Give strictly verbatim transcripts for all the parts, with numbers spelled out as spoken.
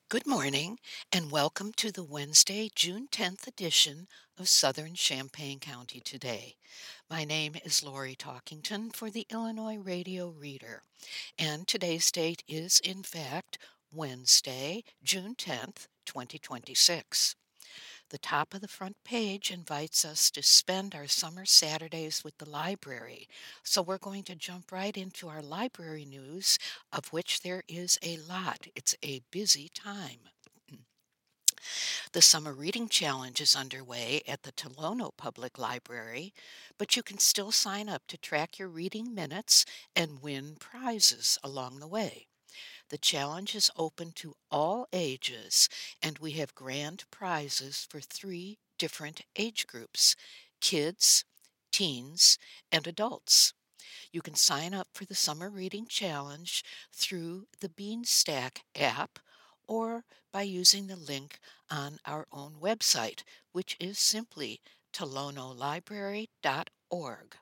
Good morning and welcome to the Wednesday, June tenth edition of Southern Champaign County Today. My name is Lori Talkington for the Illinois Radio Reader, and today's date is, in fact, Wednesday, June tenth, twenty twenty-six. The top of the front page invites us to spend our summer Saturdays with the library, so we're going to jump right into our library news, of which there is a lot. It's a busy time. The Summer Reading Challenge is underway at the Tolono Public Library, but you can still sign up to track your reading minutes and win prizes along the way. The challenge is open to all ages, and we have grand prizes for three different age groups: kids, teens, and adults. You can sign up for the Summer Reading Challenge through the Beanstack app or by using the link on our own website, which is simply tolono library dot org,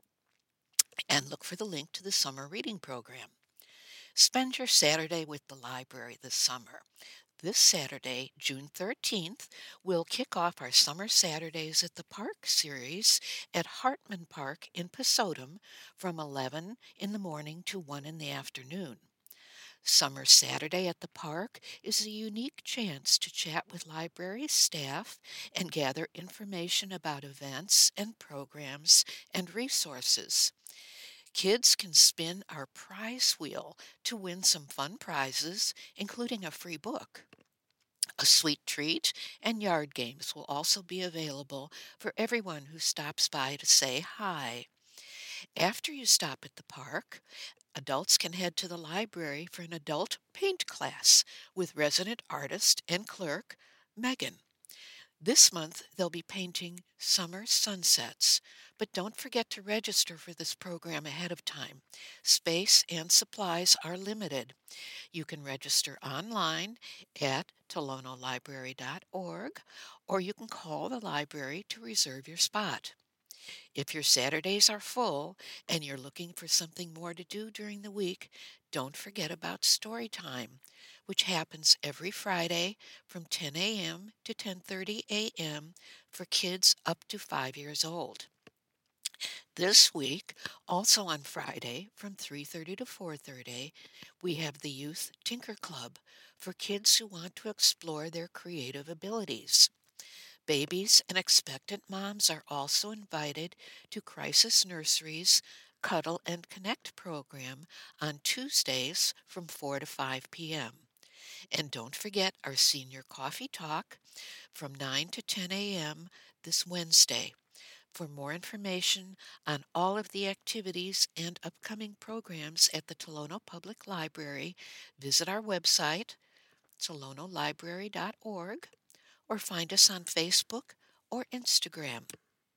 and look for the link to the summer reading program. Spend your Saturday with the library this summer. This Saturday, June thirteenth, we'll kick off our Summer Saturdays at the Park series at Hartman Park in Pasodum from eleven in the morning to one in the afternoon. Summer Saturday at the Park is a unique chance to chat with library staff and gather information about events and programs and resources. Kids can spin our prize wheel to win some fun prizes, including a free book. A sweet treat and yard games will also be available for everyone who stops by to say hi. After you stop at the park, adults can head to the library for an adult paint class with resident artist and clerk Megan. This month they'll be painting summer sunsets, but don't forget to register for this program ahead of time. Space and supplies are limited. You can register online at tolono library dot org, or you can call the library to reserve your spot. If your Saturdays are full and you're looking for something more to do during the week, don't forget about story time, which happens every Friday from ten a.m. to ten thirty a.m. for kids up to five years old. This week, also on Friday from three thirty to four thirty, we have the Youth Tinker Club for kids who want to explore their creative abilities. Babies and expectant moms are also invited to Crisis Nursery's Cuddle and Connect program on Tuesdays from four to five p.m. And don't forget our senior coffee talk from nine to ten a.m. this Wednesday. For more information on all of the activities and upcoming programs at the Tolono Public Library, visit our website, tolono library dot org, or find us on Facebook or Instagram.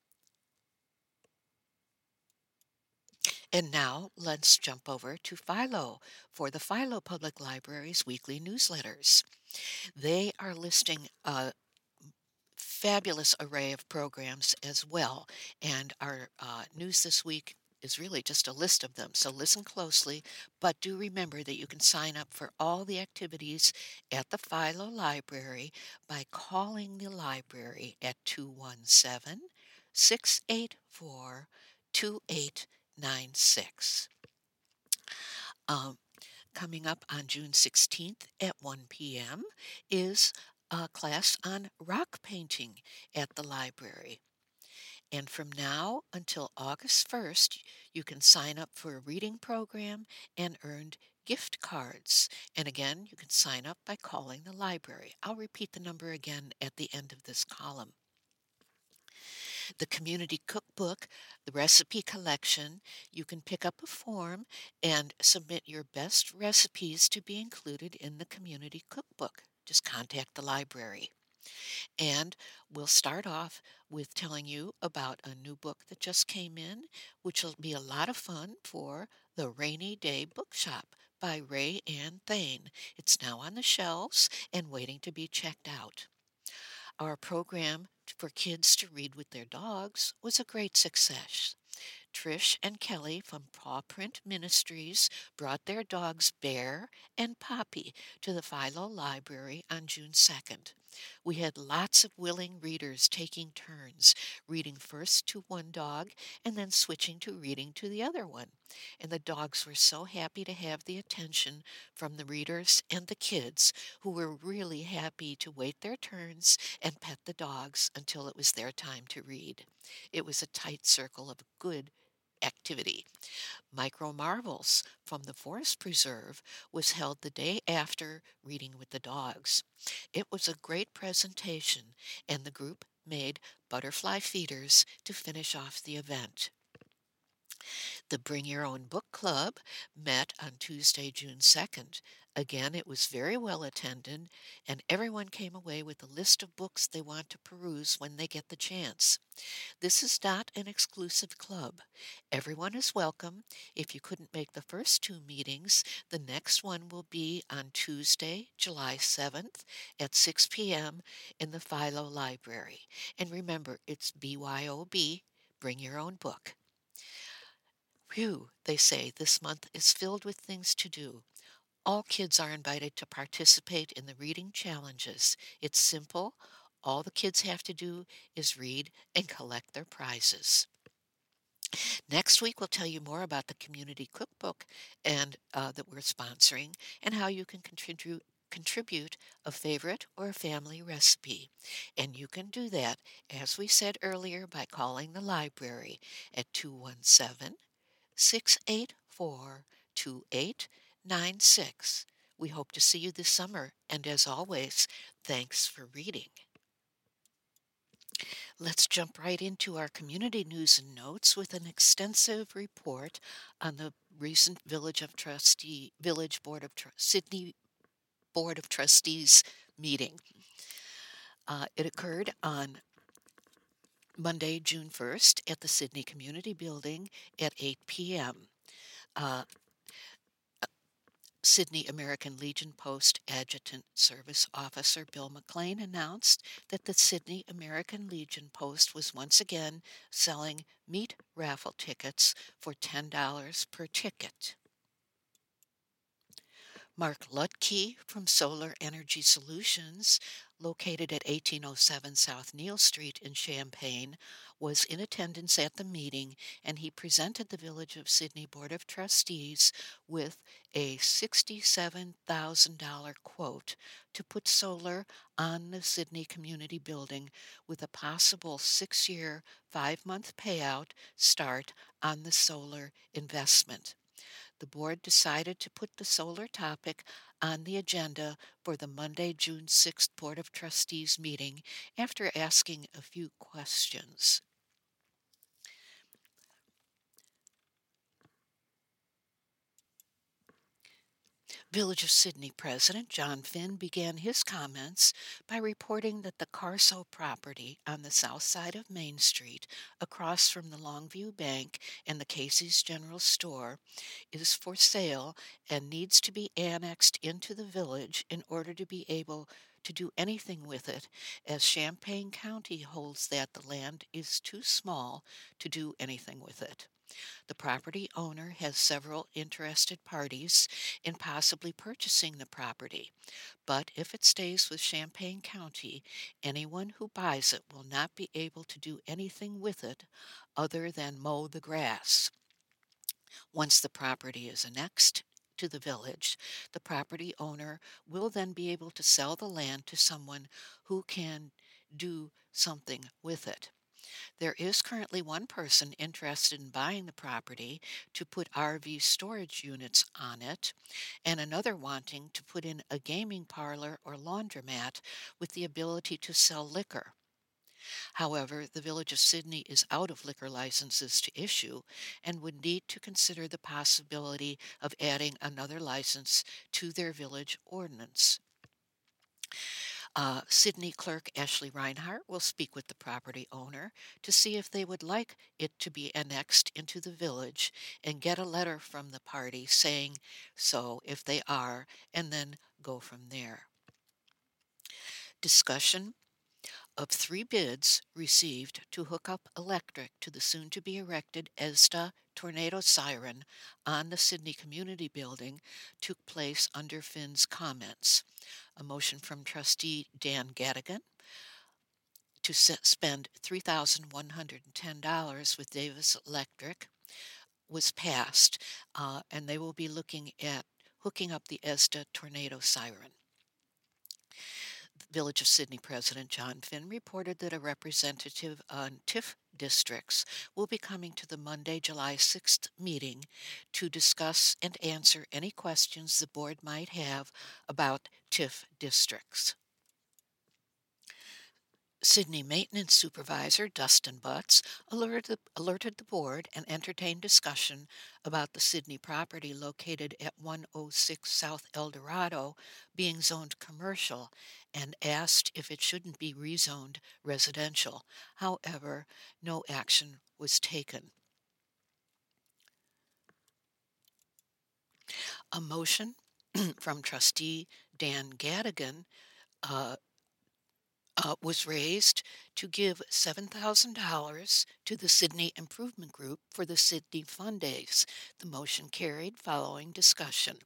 And now let's jump over to Philo for the Philo Public Library's weekly newsletters. They are listing a fabulous array of programs as well, and our uh, news this week is really just a list of them. So listen closely, but do remember that you can sign up for all the activities at the Philo Library by calling the library at two one seven, six eight four, two eight nine six. Um, Coming up on June sixteenth at one p.m. is a class on rock painting at the library. And from now until August first, you can sign up for a reading program and earn gift cards. And again, you can sign up by calling the library. I'll repeat the number again at the end of this column. The community cookbook, the recipe collection, you can pick up a form and submit your best recipes to be included in the community cookbook. Just contact the library. And we'll start off with telling you about a new book that just came in, which will be a lot of fun for the Rainy Day Bookshop by Ray Ann Thane. It's now on the shelves and waiting to be checked out. Our program for kids to read with their dogs was a great success. Trish and Kelly from Paw Print Ministries brought their dogs Bear and Poppy to the Philo Library on June second. We had lots of willing readers taking turns, reading first to one dog and then switching to reading to the other one. And the dogs were so happy to have the attention from the readers and the kids, who were really happy to wait their turns and pet the dogs until it was their time to read. It was a tight circle of good activity. Micro Marvels from the Forest Preserve was held the day after Reading with the Dogs. It was a great presentation, and the group made butterfly feeders to finish off the event. The Bring Your Own Book Club met on Tuesday, June second. Again, it was very well attended, and everyone came away with a list of books they want to peruse when they get the chance. This is not an exclusive club. Everyone is welcome. If you couldn't make the first two meetings, the next one will be on Tuesday, July seventh at six p.m. in the Philo Library. And remember, it's B Y O B, bring your own book. Phew, they say, this month is filled with things to do. All kids are invited to participate in the reading challenges. It's simple. All the kids have to do is read and collect their prizes. Next week, we'll tell you more about the community cookbook and uh, that we're sponsoring, and how you can contribute contribute a favorite or a family recipe. And you can do that, as we said earlier, by calling the library at two one seven, six eight four, two eight nine six. We hope to see you this summer, and as always, thanks for reading. Let's jump right into our community news and notes with an extensive report on the recent Village of Trustee Village Board of Tr- Sydney Board of Trustees meeting. Uh, it occurred on Monday, June first, at the Sydney Community Building at eight p.m. Uh, Sydney American Legion Post Adjutant Service Officer Bill McLean announced that the Sydney American Legion Post was once again selling meat raffle tickets for ten dollars per ticket. Mark Lutke from Solar Energy Solutions, located at eighteen oh seven South Neal Street in Champaign, was in attendance at the meeting, and he presented the Village of Sydney Board of Trustees with a sixty-seven thousand dollars quote to put solar on the Sydney Community Building, with a possible six-year, five-month payout start on the solar investment. The board decided to put the solar topic on the agenda for the Monday, June sixth Board of Trustees meeting after asking a few questions. Village of Sydney President John Finn began his comments by reporting that the Carso property on the south side of Main Street, across from the Longview Bank and the Casey's General Store, is for sale and needs to be annexed into the village in order to be able to do anything with it, as Champaign County holds that the land is too small to do anything with it. The property owner has several interested parties in possibly purchasing the property, but if it stays with Champaign County, anyone who buys it will not be able to do anything with it other than mow the grass. Once the property is annexed to the village, the property owner will then be able to sell the land to someone who can do something with it. There is currently one person interested in buying the property to put R V storage units on it, and another wanting to put in a gaming parlor or laundromat with the ability to sell liquor. However, the Village of Sydney is out of liquor licenses to issue and would need to consider the possibility of adding another license to their village ordinance. Uh, Sydney Clerk Ashley Reinhart will speak with the property owner to see if they would like it to be annexed into the village, and get a letter from the party saying so if they are, and then go from there. Discussion of three bids received to hook up electric to the soon-to-be-erected ESTA tornado siren on the Sydney Community Building took place under Finn's comments. A motion from trustee Dan Gadigan to set, spend three thousand one hundred ten dollars with Davis Electric was passed, uh, and they will be looking at hooking up the ESTA tornado siren. The Village of Sydney President John Finn reported that a representative on T I F districts will be coming to the Monday, July sixth meeting to discuss and answer any questions the board might have about T I F districts. Sydney Maintenance Supervisor Dustin Butts alerted the, alerted the board and entertained discussion about the Sydney property located at one oh six South Eldorado being zoned commercial and asked if it shouldn't be rezoned residential. However, no action was taken. A motion from trustee Dan Gadigan uh, Uh, was raised to give seven thousand dollars to the Sydney Improvement Group for the Sydney Fun Days. The motion carried following discussion.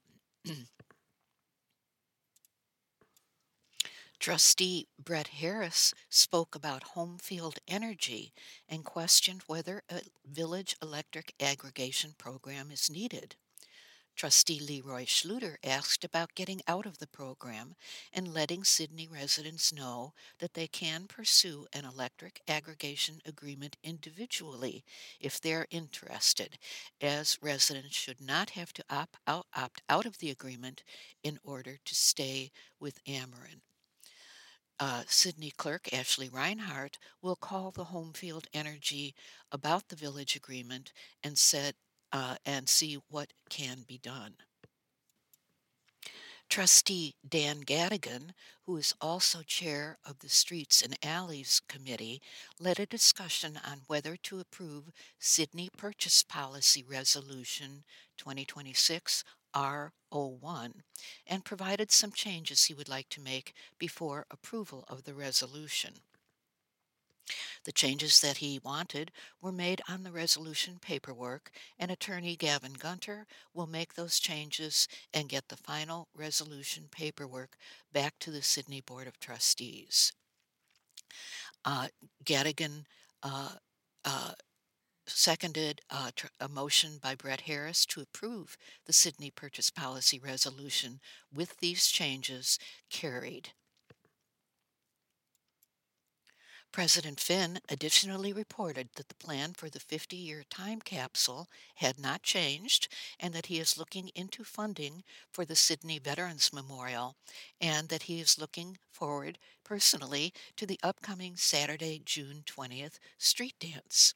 Trustee Brett Harris spoke about home field energy and questioned whether a village electric aggregation program is needed. Trustee Leroy Schluter asked about getting out of the program and letting Sydney residents know that they can pursue an electric aggregation agreement individually if they're interested, as residents should not have to opt out, opt out of the agreement in order to stay with Ameren. Uh, Sydney Clerk Ashley Reinhardt will call the Home Field Energy about the village agreement and said uh, and see what can be done. Trustee Dan Gadigan, who is also chair of the Streets and Alleys Committee, led a discussion on whether to approve Sydney Purchase Policy Resolution twenty twenty-six R oh one and provided some changes he would like to make before approval of the resolution. The changes that he wanted were made on the resolution paperwork, and attorney Gavin Gunter will make those changes and get the final resolution paperwork back to the Sydney Board of Trustees. Uh, Gadigan uh, uh, seconded uh, tr- a motion by Brett Harris to approve the Sydney Purchase Policy Resolution with these changes carried. President Finn additionally reported that the plan for the fifty-year time capsule had not changed and that he is looking into funding for the Sydney Veterans Memorial and that he is looking forward personally to the upcoming Saturday, June twentieth street dance.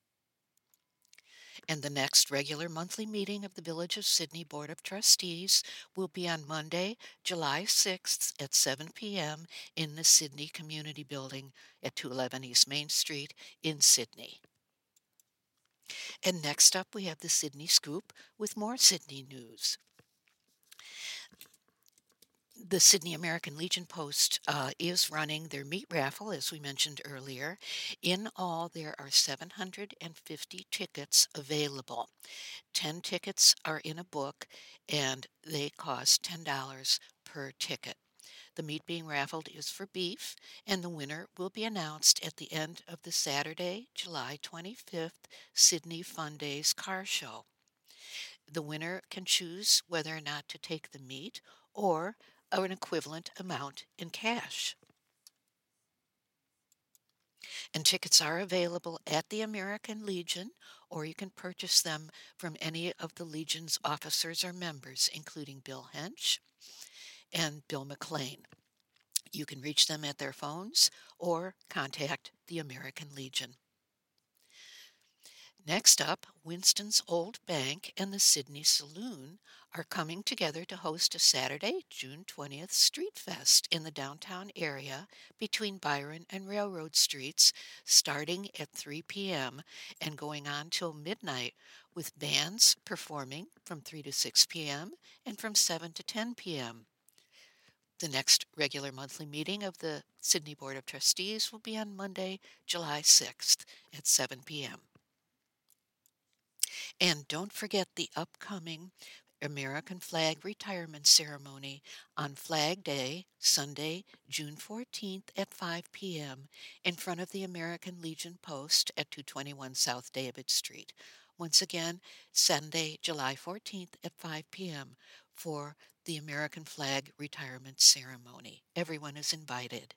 And the next regular monthly meeting of the Village of Sydney Board of Trustees will be on Monday, July sixth at seven p.m. in the Sydney Community Building at two eleven East Main Street in Sydney. And next up, we have the Sydney Scoop with more Sydney news. The Sydney American Legion Post uh, is running their meat raffle, as we mentioned earlier. In all, there are seven hundred fifty tickets available. ten tickets are in a book, and they cost ten dollars per ticket. The meat being raffled is for beef, and the winner will be announced at the end of the Saturday, July twenty-fifth Sydney Fun Days car show. The winner can choose whether or not to take the meat or an equivalent amount in cash. And tickets are available at the American Legion, or you can purchase them from any of the Legion's officers or members, including Bill Hench and Bill McLean. You can reach them at their phones or contact the American Legion. Next up, Winston's Old Bank and the Sydney Saloon are coming together to host a Saturday, June twentieth Street Fest in the downtown area between Byron and Railroad Streets, starting at three p.m. and going on till midnight, with bands performing from three to six p.m. and from seven to ten p.m. The next regular monthly meeting of the Sydney Board of Trustees will be on Monday, July sixth at seven p.m. And don't forget the upcoming American Flag Retirement Ceremony on Flag Day, Sunday, June fourteenth at five p.m. in front of the American Legion Post at two twenty-one South David Street. Once again, Sunday, July fourteenth at five p.m. for the American Flag Retirement Ceremony. Everyone is invited.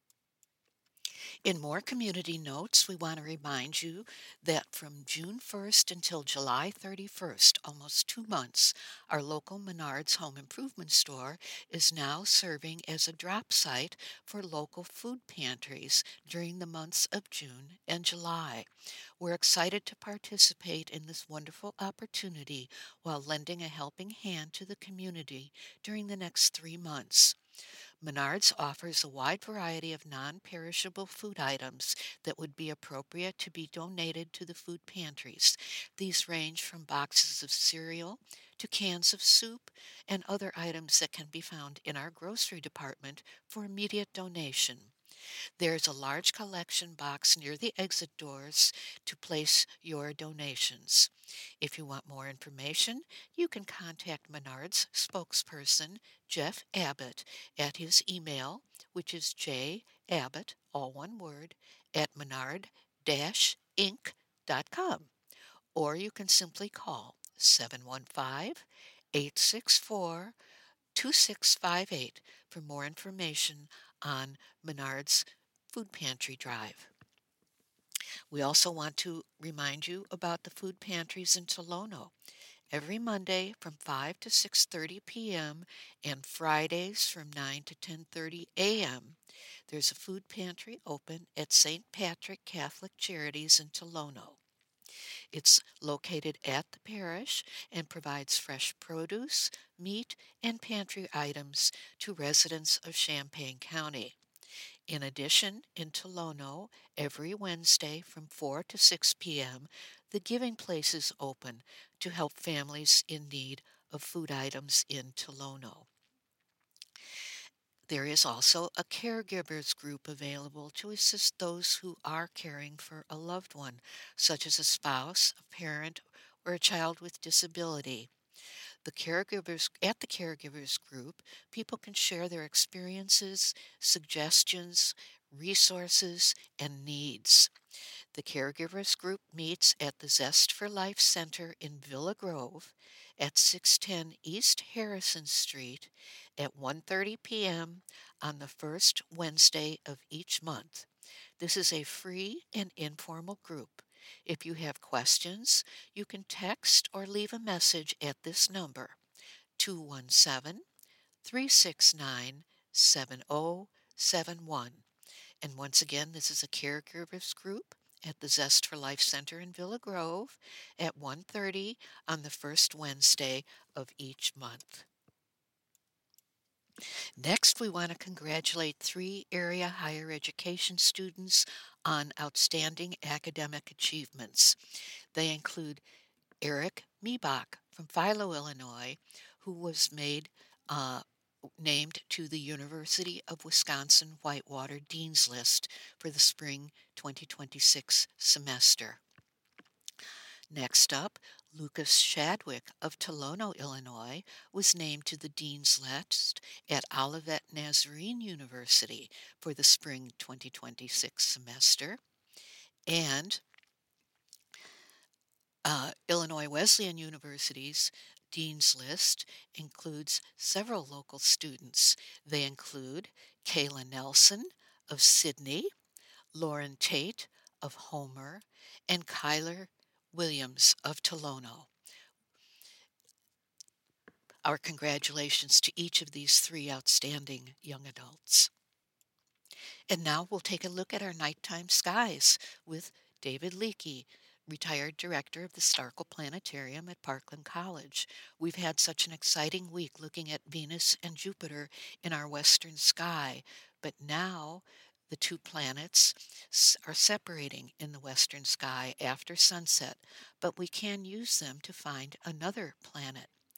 In more community notes, we want to remind you that from June first until July thirty-first, almost two months, our local Menards Home Improvement Store is now serving as a drop site for local food pantries during the months of June and July. We're excited to participate in this wonderful opportunity while lending a helping hand to the community during the next three months. Menards offers a wide variety of non-perishable food items that would be appropriate to be donated to the food pantries. These range from boxes of cereal to cans of soup and other items that can be found in our grocery department for immediate donation. There's a large collection box near the exit doors to place your donations. If you want more information, you can contact Menard's spokesperson, Jeff Abbott, at his email, which is jabbott, all one word, at menard dash inc dot com. Or you can simply call seven one five, eight six four, two six five eight for more information on Menard's Food Pantry Drive. We also want to remind you about the food pantries in Tolono. Every Monday from five to six thirty p.m. and Fridays from nine to ten thirty a.m. there's a food pantry open at Saint Patrick Catholic Charities in Tolono. It's located at the parish and provides fresh produce, meat, and pantry items to residents of Champaign County. In addition, in Tolono, every Wednesday from four to six p.m., the Giving Place is open to help families in need of food items in Tolono. There is also a caregivers group available to assist those who are caring for a loved one, such as a spouse, a parent, or a child with disability. The caregivers at the caregivers group, people can share their experiences, suggestions, resources, and needs. The caregivers group meets at the Zest for Life Center in Villa Grove at six ten East Harrison Street at one thirty p.m. on the first Wednesday of each month. This is a free and informal group. If you have questions, you can text or leave a message at this number, two one seven, three six nine, seven zero seven one. And once again, this is a caregivers group at the Zest for Life Center in Villa Grove at one thirty on the first Wednesday of each month. Next, we want to congratulate three area higher education students on outstanding academic achievements. They include Eric Miebach from Philo, Illinois, who was made uh, named to the University of Wisconsin-Whitewater Dean's List for the spring twenty twenty-six semester. Next up, Lucas Shadwick of Tolono, Illinois, was named to the Dean's List at Olivet Nazarene University for the spring twenty twenty-six semester. And uh, Illinois Wesleyan University's Dean's List includes several local students. They include Kayla Nelson of Sydney, Lauren Tate of Homer, and Kyler Williams of Tolono. Our congratulations to each of these three outstanding young adults. And now we'll take a look at our nighttime skies with David Leakey, retired director of the Starkle Planetarium at Parkland College. We've had such an exciting week looking at Venus and Jupiter in our western sky, but now the two planets are separating in the western sky after sunset, but we can use them to find another planet.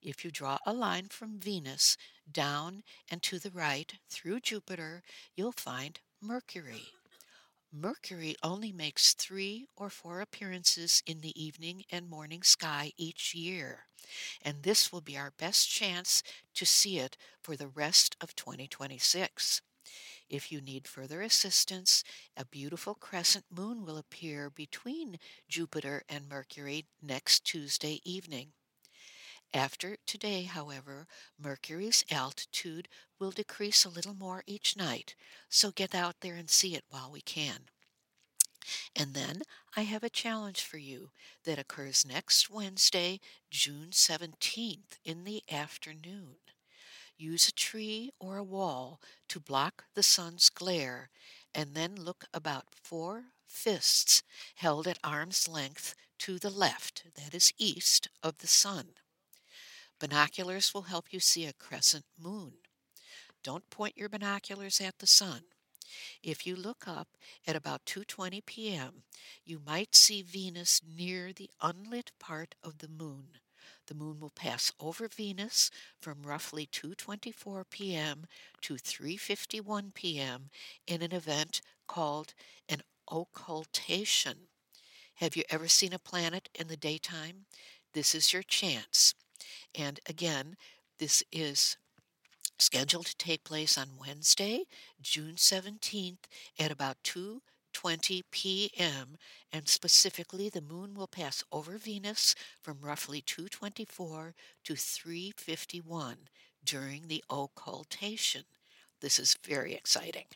If you draw a line from Venus down and to the right through Jupiter, you'll find Mercury. Mercury only makes three or four appearances in the evening and morning sky each year, and this will be our best chance to see it for the rest of twenty twenty-six. If you need further assistance, a beautiful crescent moon will appear between Jupiter and Mercury next Tuesday evening. After today, however, Mercury's altitude will decrease a little more each night, so get out there and see it while we can. And then I have a challenge for you that occurs next Wednesday, June seventeenth in the afternoon. Use a tree or a wall to block the sun's glare, and then look about four fists held at arm's length to the left, that is east, of the sun. Binoculars will help you see a crescent moon. Don't point your binoculars at the sun. If you look up at about two twenty p.m., you might see Venus near the unlit part of the moon. The moon will pass over Venus from roughly two twenty-four p.m. to three fifty-one p.m. in an event called an occultation. Have you ever seen a planet in the daytime? This is your chance. And again, this is scheduled to take place on Wednesday, June seventeenth at about two twenty p.m. and specifically the moon will pass over Venus from roughly two twenty-four to three fifty-one during the occultation. This is very exciting.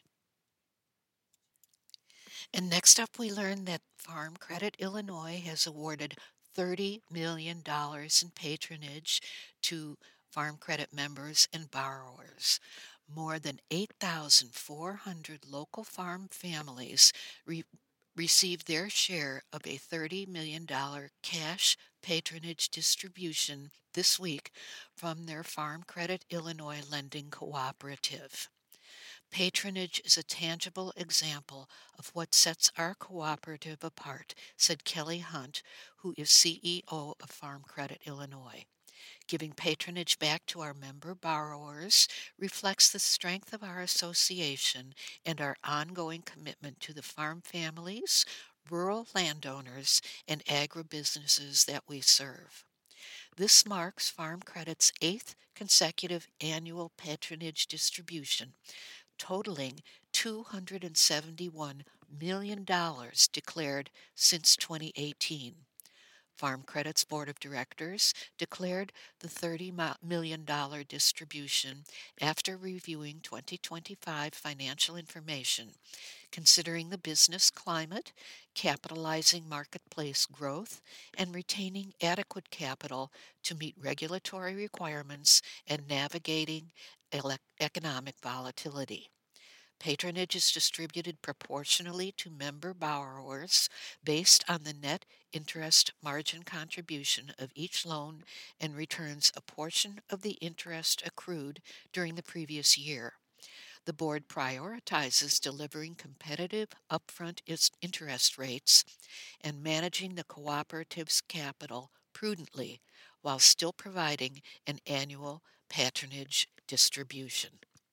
And next up, we learn that Farm Credit Illinois has awarded thirty million dollars in patronage to Farm Credit members and borrowers. More than eight thousand four hundred local farm families re- received their share of a thirty million dollars cash patronage distribution this week from their Farm Credit Illinois Lending Cooperative. Patronage is a tangible example of what sets our cooperative apart, said Kelly Hunt, who is C E O of Farm Credit Illinois. Giving patronage back to our member borrowers reflects the strength of our association and our ongoing commitment to the farm families, rural landowners, and agribusinesses that we serve. This marks Farm Credit's eighth consecutive annual patronage distribution, totaling two hundred seventy-one million dollars declared since twenty eighteen. Farm Credit's Board of Directors declared the thirty million dollars distribution after reviewing twenty twenty-five financial information, considering the business climate, capitalizing marketplace growth, and retaining adequate capital to meet regulatory requirements and navigating ele- economic volatility. Patronage is distributed proportionally to member borrowers based on the net interest margin contribution of each loan and returns a portion of the interest accrued during the previous year. The board prioritizes delivering competitive upfront is- interest rates and managing the cooperative's capital prudently while still providing an annual patronage distribution.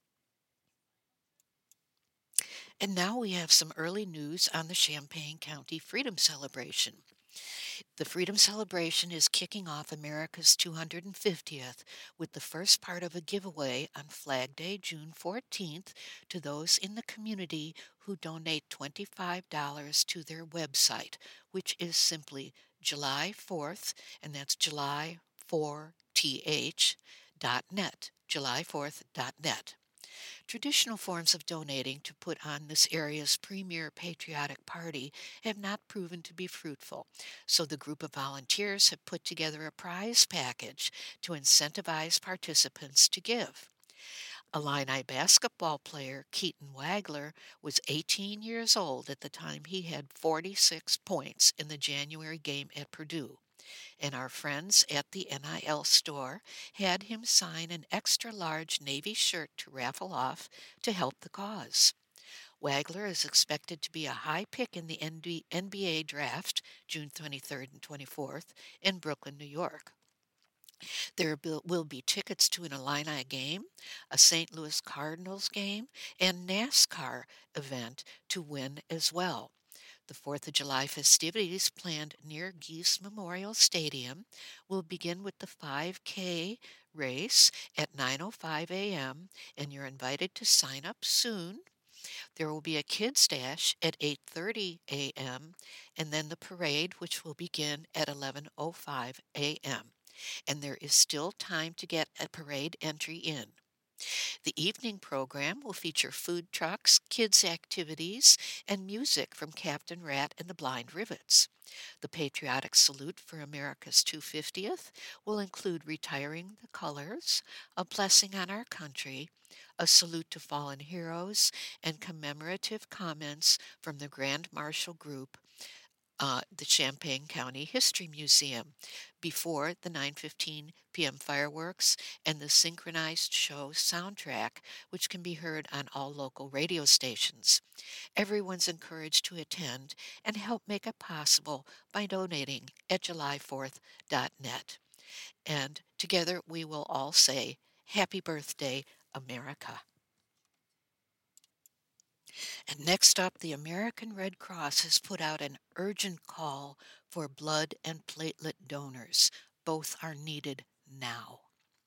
And now we have some early news on the Champaign County Freedom Celebration. The Freedom Celebration is kicking off America's two hundred fiftieth with the first part of a giveaway on Flag Day, June fourteenth, to those in the community who donate twenty-five dollars to their website, which is simply July fourth, and that's July four T H dot net, july fourth dot net. Traditional forms of donating to put on this area's premier patriotic party have not proven to be fruitful, so the group of volunteers have put together a prize package to incentivize participants to give. Illini basketball player Keaton Wagler was eighteen years old at the time he had forty-six points in the January game at Purdue, and our friends at the N I L store had him sign an extra-large Navy shirt to raffle off to help the cause. Wagler is expected to be a high pick in the N B A draft, June twenty-third and twenty-fourth, in Brooklyn, New York. There will will be tickets to an Illini game, a Saint Louis Cardinals game, and NASCAR event to win as well. The fourth of July festivities planned near Geese Memorial Stadium will begin with the five K race at nine oh five a m, and you're invited to sign up soon. There will be a kids dash at eight thirty a m, and then the parade, which will begin at eleven oh five a m, and there is still time to get a parade entry in. The evening program will feature food trucks, kids' activities, and music from Captain Rat and the Blind Rivets. The patriotic salute for America's two hundred fiftieth will include retiring the colors, a blessing on our country, a salute to fallen heroes, and commemorative comments from the Grand Marshal Group, uh, the Champaign County History Museum, before the nine fifteen p m fireworks and the synchronized show soundtrack, which can be heard on all local radio stations. Everyone's encouraged to attend and help make it possible by donating at july fourth dot net. And together we will all say, Happy Birthday, America. And next up, the American Red Cross has put out an urgent call for blood and platelet donors. Both are needed now.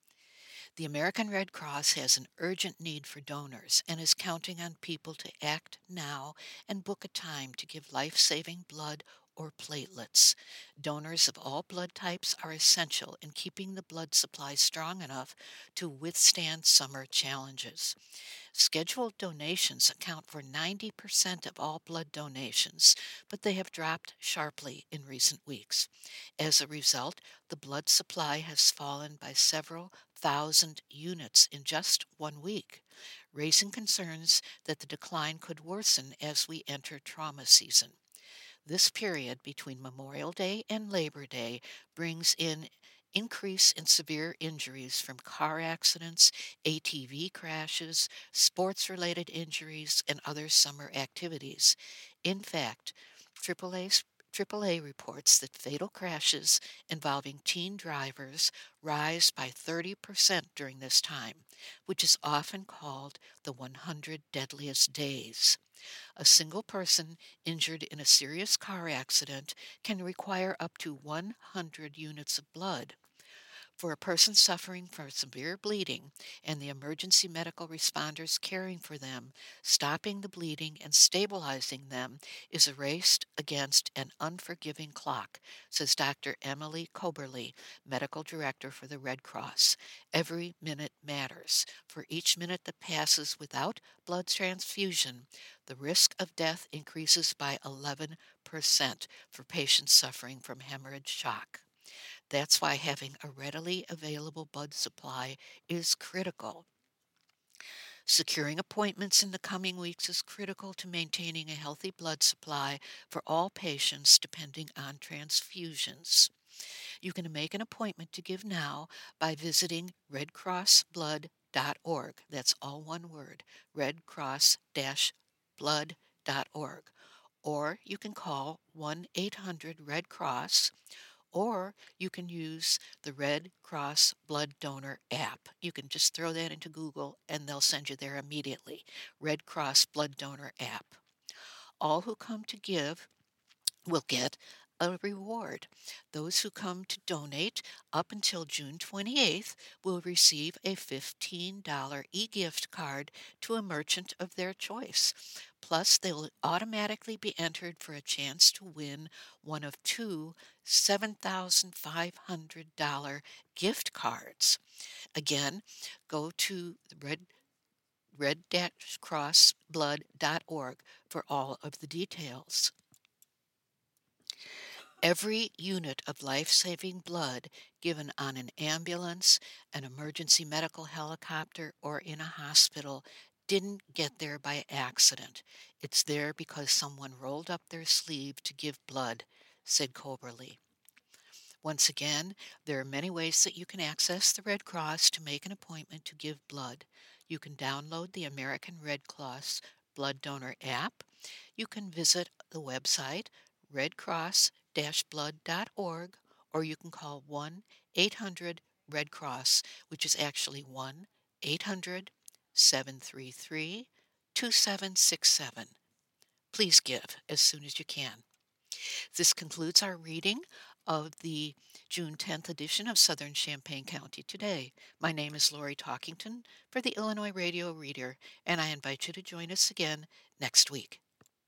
The American Red Cross has an urgent need for donors and is counting on people to act now and book a time to give life-saving blood or platelets. Donors of all blood types are essential in keeping the blood supply strong enough to withstand summer challenges. Scheduled donations account for ninety percent of all blood donations, but they have dropped sharply in recent weeks. As a result, the blood supply has fallen by several thousand units in just one week, raising concerns that the decline could worsen as we enter trauma season. This period between Memorial Day and Labor Day brings in increase in severe injuries from car accidents, A T V crashes, sports-related injuries, and other summer activities. In fact, triple A triple A reports that fatal crashes involving teen drivers rise by thirty percent during this time, which is often called the one hundred deadliest days. A single person injured in a serious car accident can require up to one hundred units of blood. For a person suffering from severe bleeding and the emergency medical responders caring for them, stopping the bleeding and stabilizing them is a race against an unforgiving clock, says Doctor Emily Koberly, Medical Director for the Red Cross. Every minute matters. For each minute that passes without blood transfusion, the risk of death increases by eleven percent for patients suffering from hemorrhage shock. That's why having a readily available blood supply is critical. Securing appointments in the coming weeks is critical to maintaining a healthy blood supply for all patients depending on transfusions. You can make an appointment to give now by visiting red cross blood dot org. That's all one word, red cross blood dot org. Or you can call one eight hundred red cross, or you can use the Red Cross Blood Donor app. You can just throw that into Google and they'll send you there immediately. Red Cross Blood Donor app. All who come to give will get a reward. Those who come to donate up until June twenty-eighth will receive a fifteen dollars e-gift card to a merchant of their choice. Plus, they will automatically be entered for a chance to win one of two seven thousand five hundred dollars gift cards. Again, go to red red cross blood dot org for all of the details. Every unit of life-saving blood given on an ambulance, an emergency medical helicopter, or in a hospital didn't get there by accident. It's there because someone rolled up their sleeve to give blood, said Koberly. Once again, there are many ways that you can access the Red Cross to make an appointment to give blood. You can download the American Red Cross Blood Donor app. You can visit the website red cross blood dot org, or you can call one eight hundred Red Cross, which is actually one eight hundred seven three three two seven six seven. Please give as soon as you can. This concludes our reading of the June tenth edition of Southern Champaign County Today. My name is Lori Talkington for the Illinois Radio Reader, and I invite you to join us again next week.